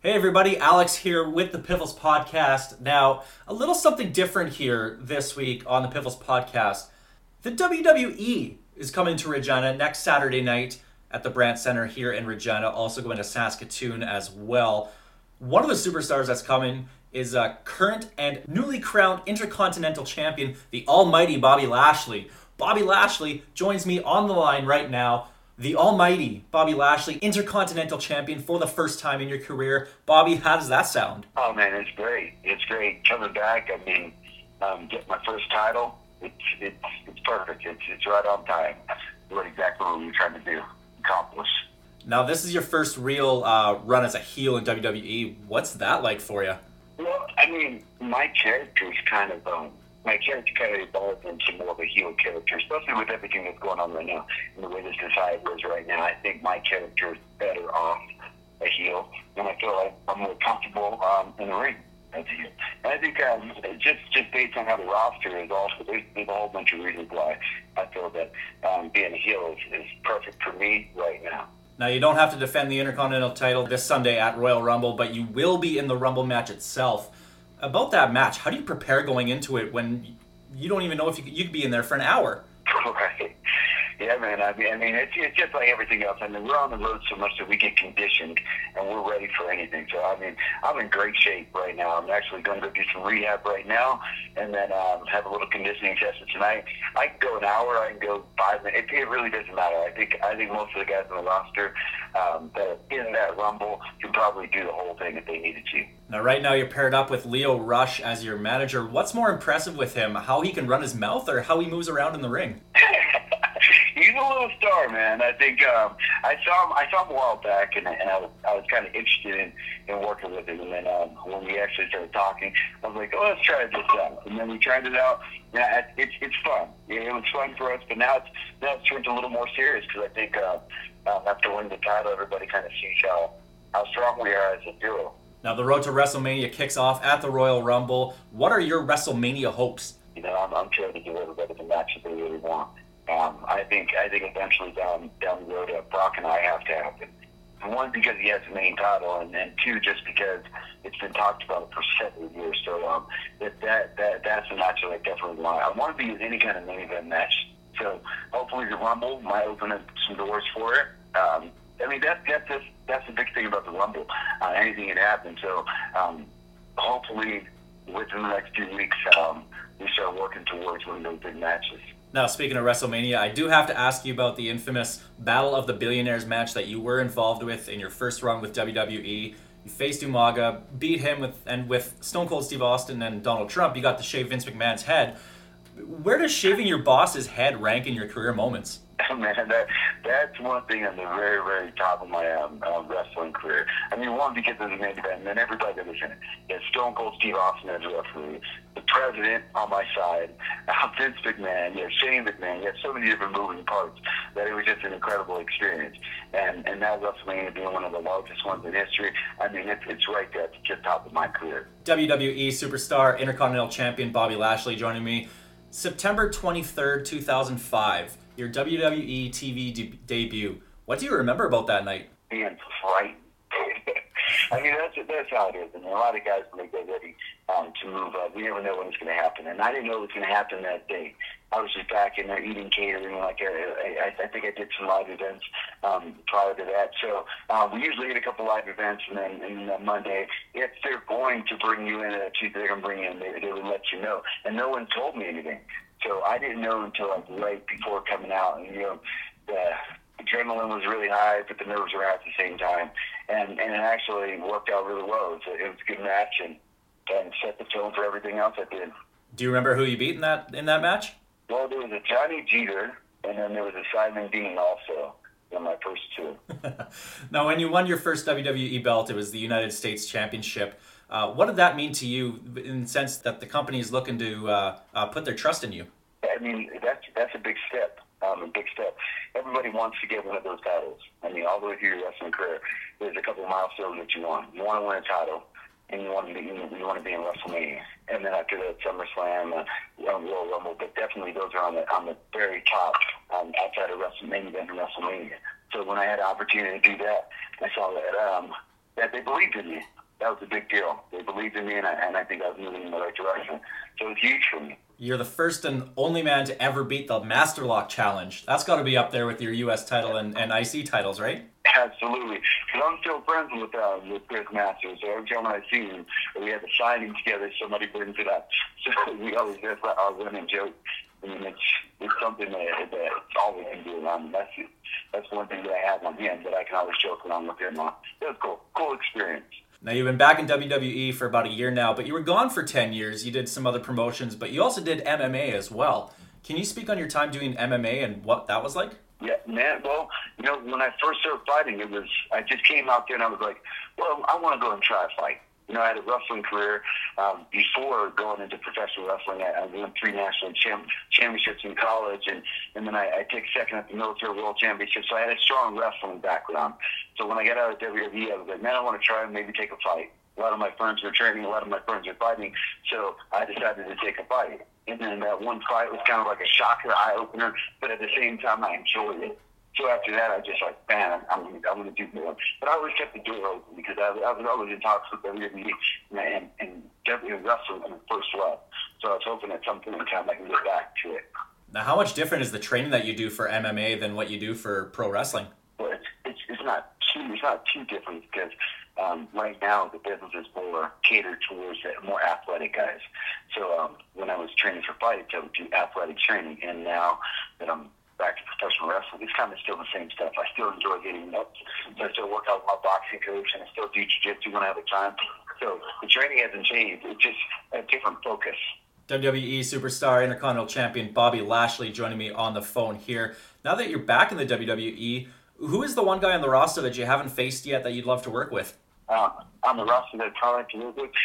Hey everybody, Alex here with the Piffles Podcast. Now, a little something different here this week on the Piffles Podcast. The WWE is coming to Regina next Saturday night at the Brandt Center here in Regina, also going to Saskatoon as well. One of the superstars that's coming is current and newly crowned Intercontinental Champion, the almighty Bobby Lashley. Bobby Lashley joins me on the line right now. The almighty Bobby Lashley, Intercontinental Champion for the first time in your career. Bobby, how does that sound? Oh, man, it's great. It's great. Coming back, get my first title, it's perfect. It's right on time. What exactly what we were trying to accomplish. Now, this is your first real run as a heel in WWE. What's that like for you? Well, my character evolved into more of a heel character, especially with everything that's going on right now and the way this society is right now. I think my character is better off a heel, and I feel like I'm more comfortable in the ring as a heel. And I think just based on how the roster is also, there's a whole bunch of reasons why I feel that being a heel is perfect for me right now. Now, you don't have to defend the Intercontinental title this Sunday at Royal Rumble, but you will be in the Rumble match itself. About that match, how do you prepare going into it when you don't even know if you could be in there for an hour? Right. Yeah, man. It's just like everything else. We're on the road so much that we get conditioned, and we're ready for anything. So, I'm in great shape right now. I'm actually going to go do some rehab right now, and then have a little conditioning session tonight. I can go an hour. I can go 5 minutes. It really doesn't matter. I think most of the guys on the roster that are in that Rumble can probably do the whole thing if they needed to. Now, right now, you're paired up with Lio Rush as your manager. What's more impressive with him, how he can run his mouth or how he moves around in the ring? He's a little star, man. I think I saw him a while back, and I was kind of interested in working with him. And then when we actually started talking, I was like, "Oh, let's try this out." And then we tried it out. Yeah, it's fun. It was fun for us, but now it's turned a little more serious because I think after winning the title, everybody kind of sees how strong we are as a duo. Now, the road to WrestleMania kicks off at the Royal Rumble. What are your WrestleMania hopes? I'm trying to give everybody the match that they really want. I think eventually down the road, Brock and I have to happen. One, because he has the main title, and then two, just because it's been talked about for several years. So that's a match that I definitely want. I want to be in any kind of main event match. So hopefully the Rumble might open up some doors for it. That's the big thing about the Rumble. Anything can happen. So hopefully within the next 2 weeks, we start working towards one of those big matches. Now, speaking of WrestleMania, I do have to ask you about the infamous Battle of the Billionaires match that you were involved with in your first run with WWE. You faced Umaga, beat him with Stone Cold Steve Austin and Donald Trump. You got to shave Vince McMahon's head. Where does shaving your boss's head rank in your career moments? Man, that's one thing on the very, very top of my wrestling career. One, because of the main event, and then everybody that was in it. You had Stone Cold Steve Austin as a referee, the president on my side, Vince McMahon, you had Shane McMahon, you had so many different moving parts that it was just an incredible experience. And now WrestleMania being one of the largest ones in history, it's right there at the top of my career. WWE superstar, Intercontinental Champion Bobby Lashley joining me. September 23rd, 2005. Your WWE TV debut. What do you remember about that night? Being frightened. That's how it is. A lot of guys, when they get ready to move up, we never know when it's going to happen. And I didn't know it was going to happen that day. I was just back in there eating catering. I think I did some live events prior to that. So we usually get a couple live events, and then Monday, if they're going to bring you in, they're going to bring you in, they would let you know. And no one told me anything. So I didn't know until right before coming out. And, the adrenaline was really high, but the nerves were high at the same time. And it actually worked out really well. It was a good match and set the tone for everything else I did. Do you remember who you beat in that match? Well, there was a Johnny Jeter, and then there was a Simon Dean also in my first two. Now, when you won your first WWE belt, it was the United States Championship. What did that mean to you in the sense that the company is looking to put their trust in you? That's a big step. Everybody wants to get one of those titles. All the way through your wrestling career, there's a couple of milestones that you want. You want to win a title, and you want to be in WrestleMania. And then after that, SummerSlam, Royal Rumble. But definitely those are on the very top outside of WrestleMania and WrestleMania. So when I had the opportunity to do that, I saw that that they believed in me. That was a big deal. They believed in me, and I think I was moving in the right direction. So it was huge for me. You're the first and only man to ever beat the Master Lock Challenge. That's got to be up there with your U.S. title and IC titles, right? Absolutely. Because I'm still friends with Chris Masters. So every time I see him, we have a signing together, somebody brings it up. So we always have our running joke. I mean, it's something that all we can do around him. That's one thing that I have on him that I can always joke around with him on. It was cool. Cool experience. Now, you've been back in WWE for about a year now, but you were gone for 10 years. You did some other promotions, but you also did MMA as well. Can you speak on your time doing MMA and what that was like? Yeah, man. Well, when I first started fighting, I just came out there and I was like, well, I want to go and try a fight. I had a wrestling career before going into professional wrestling. I won 3 national championships in college, and then I took second at the military world championship. So I had a strong wrestling background. So when I got out of WWE, I was like, man, I want to try and maybe take a fight. A lot of my friends were training, a lot of my friends were fighting, so I decided to take a fight. And then that one fight was kind of like a shocker, eye-opener, but at the same time, I enjoyed it. So after that, I just like, man, I'm going to do more. But I always kept the door open because I was always in talks with WWE and WWE wrestling when it first left. So I was hoping at some point in time I can get back to it. Now, how much different is the training that you do for MMA than what you do for pro wrestling? Well, it's not too different because right now the business is more catered towards more athletic guys. So when I was training for fights, I would do athletic training, and now that I'm back to professional wrestling, it's kind of still the same stuff. I still enjoy getting nuts. So I still work out with my boxing coach, and I still do jiu-jitsu when I have the time. So the training hasn't changed. It's just a different focus. WWE Superstar Intercontinental Champion Bobby Lashley joining me on the phone here. Now that you're back in the WWE, who is the one guy on the roster that you haven't faced yet that you'd love to work with? On the roster that I probably like to work with,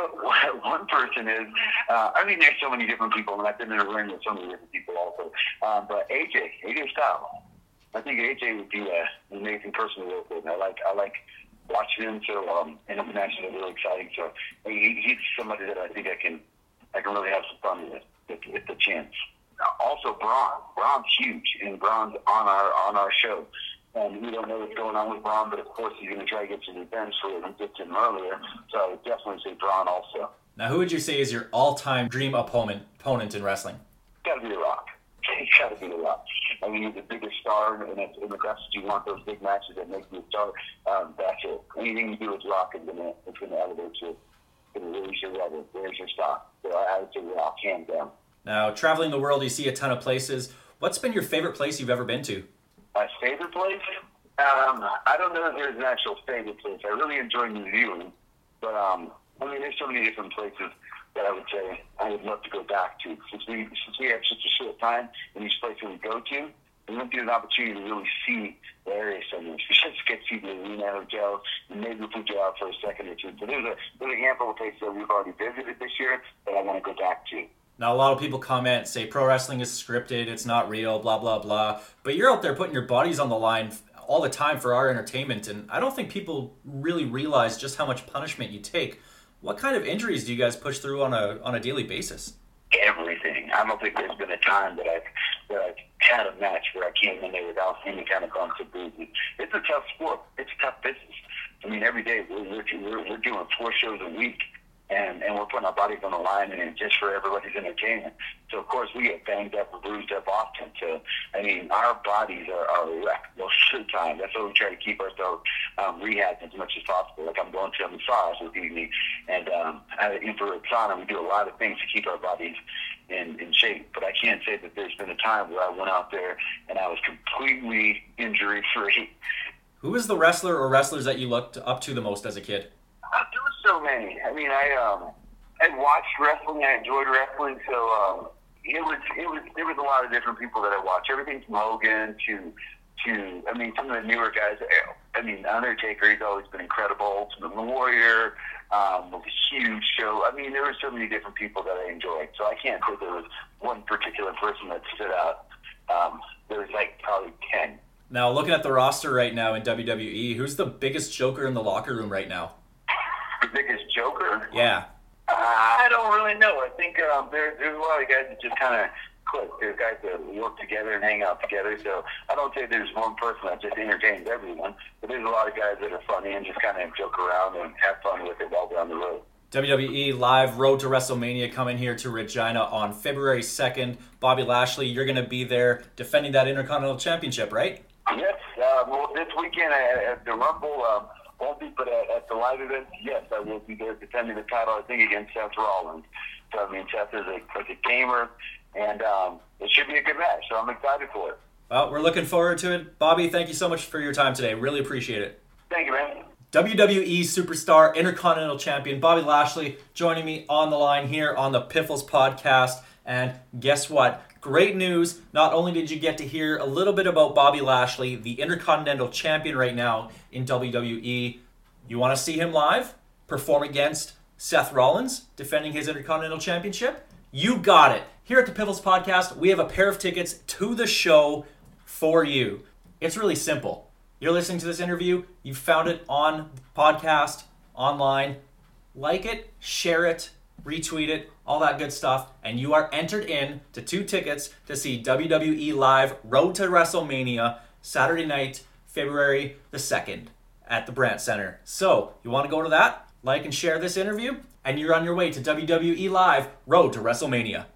one person is, there's so many different people, and I've been in a ring with so many different people also. But AJ Styles. I think AJ would be an amazing person to work with. I like watching him, so and it's actually really exciting. So he's somebody that I think I can really have some fun with the chance. Also, Braun. Braun's huge, and Braun's on our show. And we don't know what's going on with Braun, but of course he's going to try to get some revenge for it and get to him earlier. So I would definitely say Braun also. Now, who would you say is your all-time dream opponent in wrestling? Got to be The Rock. He's got to be The Rock. I mean, he's the biggest star, and if that's what you want, those big matches that make you a star, that's it. Anything you do with Rock is going to elevate you. It's going to raise your level, raise your stock. So I would say Rock, hands down. Now, traveling the world, you see a ton of places. What's been your favorite place you've ever been to? My favorite place? I don't know if there's an actual favorite place. I really enjoy New Zealand, but there's so many different places that I would say I would love to go back to. Since we have such a short time in each place that we go to, we won't get an opportunity to really see the area so much. We should just get to the arena hotel, and maybe if we go out for a second or two. So there's a handful of places that we've already visited this year that I want to go back to. Now, a lot of people comment, say pro wrestling is scripted, it's not real, blah, blah, blah. But you're out there putting your bodies on the line all the time for our entertainment, and I don't think people really realize just how much punishment you take. What kind of injuries do you guys push through on a daily basis? Everything. I don't think there's been a time that I've had a match where I came in there without any kind of bumps or bruises. It's a tough sport. It's a tough business. I mean, every day we're doing 4 shows a week. And we're putting our bodies on the line and just for everybody's entertainment. So, of course, we get banged up and bruised up often. So, our bodies are wrecked most of the time. That's why we try to keep ourselves rehabbed as much as possible. Like I'm going to a massage this evening, and at an infrared sauna, we do a lot of things to keep our bodies in shape. But I can't say that there's been a time where I went out there and I was completely injury-free. Who was the wrestler or wrestlers that you looked up to the most as a kid? There were so many. I watched wrestling. I enjoyed wrestling. So there was a lot of different people that I watched. Everything from Hogan to some of the newer guys. Undertaker. He's always been incredible. Ultimate Warrior was a huge show. There were so many different people that I enjoyed. So I can't say there was one particular person that stood out. There was probably 10. Now, looking at the roster right now in WWE, who's the biggest joker in the locker room right now? The biggest joker? Yeah. I don't really know. I think there's a lot of guys that just kind of click. There's guys that work together and hang out together. So I don't say there's one person that just entertains everyone, but there's a lot of guys that are funny and just kind of joke around and have fun with it while down the road. WWE Live Road to WrestleMania coming here to Regina on February 2nd. Bobby Lashley, you're going to be there defending that Intercontinental Championship, right? Yes. Well, this weekend at the Rumble, won't be, but at the live event, yes, I will be there defending the title, I think, against Seth Rollins. So, I mean, Seth is a gamer, and it should be a good match, so I'm excited for it. Well, we're looking forward to it. Bobby, thank you so much for your time today. Really appreciate it. Thank you, man. WWE Superstar Intercontinental Champion Bobby Lashley joining me on the line here on the Piffles podcast. And guess what? Great news. Not only did you get to hear a little bit about Bobby Lashley, the Intercontinental Champion right now in WWE. You want to see him live perform against Seth Rollins defending his Intercontinental Championship? You got it. Here at the Piffles podcast, we have a pair of tickets to the show for you. It's really simple. You're listening to this interview, you found it on the podcast, online. Like it, share it, retweet it, all that good stuff, and you are entered in to 2 tickets to see WWE Live Road to WrestleMania Saturday night, February the 2nd at the Brandt Center. So, you want to go to that, like and share this interview, and you're on your way to WWE Live Road to WrestleMania.